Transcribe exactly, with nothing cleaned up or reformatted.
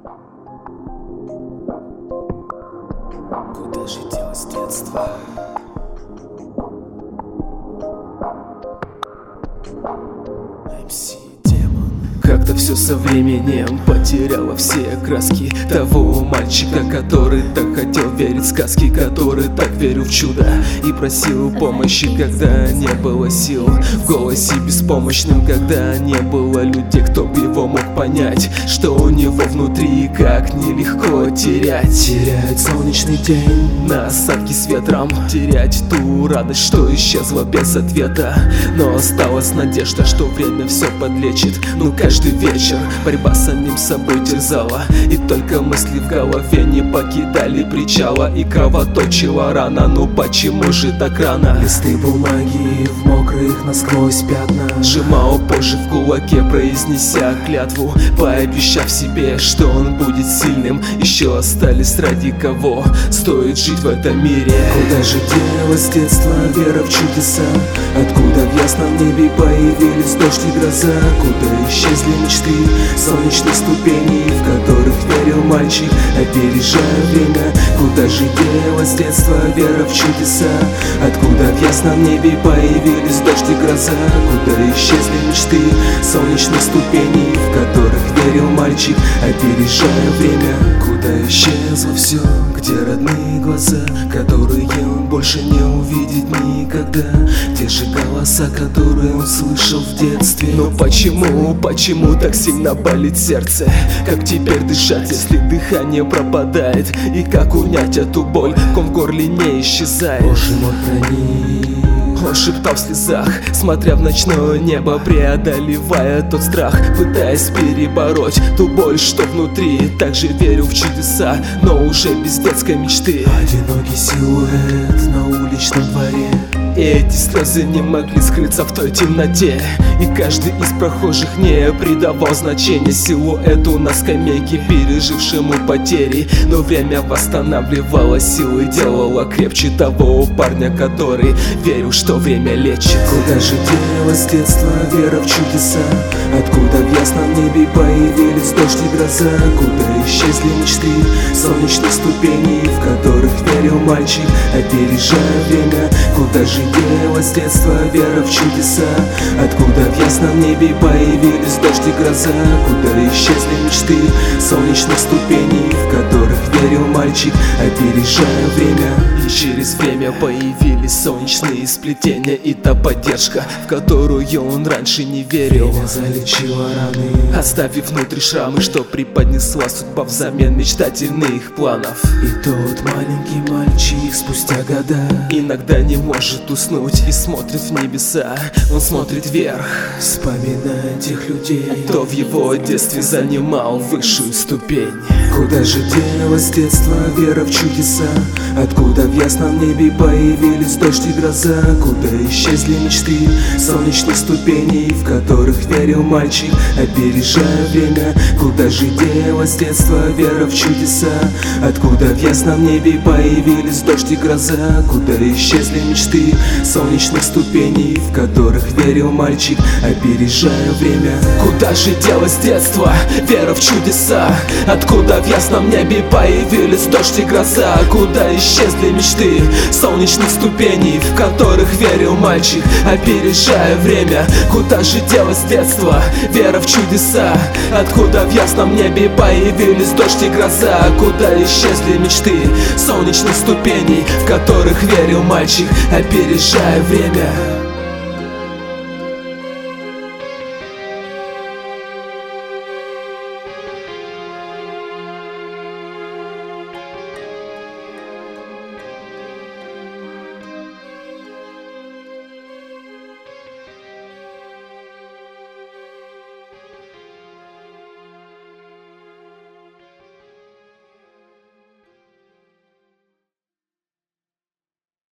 Куда же делось детство? эм си Демон. Как-то все со временем потеряло все краски того мальчика, который так хотел верить в сказки, который так верил в чудо и просил помощи, когда не было сил. В голосе беспомощным, когда не было людей, кто бы его мог понять, что у него внутри, как нелегко терять. Терять солнечный день на осадки с ветром, терять ту радость, что исчезла без ответа. Но осталась надежда, что время все подлечит. Ну каждый вечер борьба с самим собой терзала, и только мысли в голове не покидали причала, и кровоточила рана. Ну почему же так рано? Листы бумаги в мокрых насквозь пятна сжимал позже в кулаке, произнеся клятву, пообещав себе, что он будет сильным. Еще остались ради кого стоит жить в этом мире. Куда же делось детство, вера в чудеса? Откуда в ясном небе появились дождь и гроза? Куда исчезли мечты, солнечные ступени, в которых верил мальчик, опережая время? Куда же делось детство, вера в чудеса? Откуда в ясном небе появились дождь и гроза? Куда исчезли мечты, солнечные ступени, в которых верил мальчик, опережая время? Куда исчезло все, где родные глаза, которые он больше не увидит никогда? Те же голоса, которые он слышал в детстве. Но почему, почему так сильно болит сердце? Как теперь дышать, если дыхание пропадает? И как унять эту боль, ком в горле не исчезает? Боже мой, храни. Он шептал в слезах, смотря в ночное небо, преодолевая тот страх, пытаясь перебороть ту боль, что внутри. Также верил в чудеса, но уже без детской мечты. Одинокий силуэт на уличном дворе, и эти слезы не могли скрыться в той темноте. И каждый из прохожих не придавал значения силуэту на скамейке, пережившему потери. Но время восстанавливало силы, делало крепче того парня, который верил, что время лечит. Куда же делось детство, вера в чудеса? Откуда в ясном небе появились дождь и гроза? Куда исчезли мечты, солнечные ступени, в которых верил мальчик, опережая время? Куда же делось детство, вера в чудеса? Откуда в ясном небе появились дождь и гроза? Куда исчезли мечты, солнечных ступеней, в которых верил мальчик, опережая время? И через время появились солнечные сплетения и та поддержка, в которую он раньше не верил. Время залечило раны, оставив внутри шрамы, что преподнесла судьба взамен мечтательных планов. И тот маленький мальчик спустя года иногда не может уснуть и смотрит в небеса. Он смотрит вверх, вспоминая тех людей, кто в его детстве занимал высшую ступень. Куда же делось детство, вера в чудеса? Откуда в ясном небе появились дождь и гроза? Куда исчезли мечты, солнечных ступеней, в которых верил мальчик, опережая время? Куда же делось детство, вера в чудеса? Откуда в ясном небе появились дождь и гроза? Куда исчезли мечты, солнечных ступеней, в которых верил мальчик, опережая время? Куда же делось детство, вера в чудеса? Откуда в ясном небе появились дождь и гроза? Куда исчезли мечты, солнечных ступеней, в которых верил мальчик, опережая время? Куда же делось детство, вера в чудеса? Откуда в ясном небе появились дождь и гроза? Куда исчезли мечты, солнечных ступеней, в которых верил мальчик, опережая время?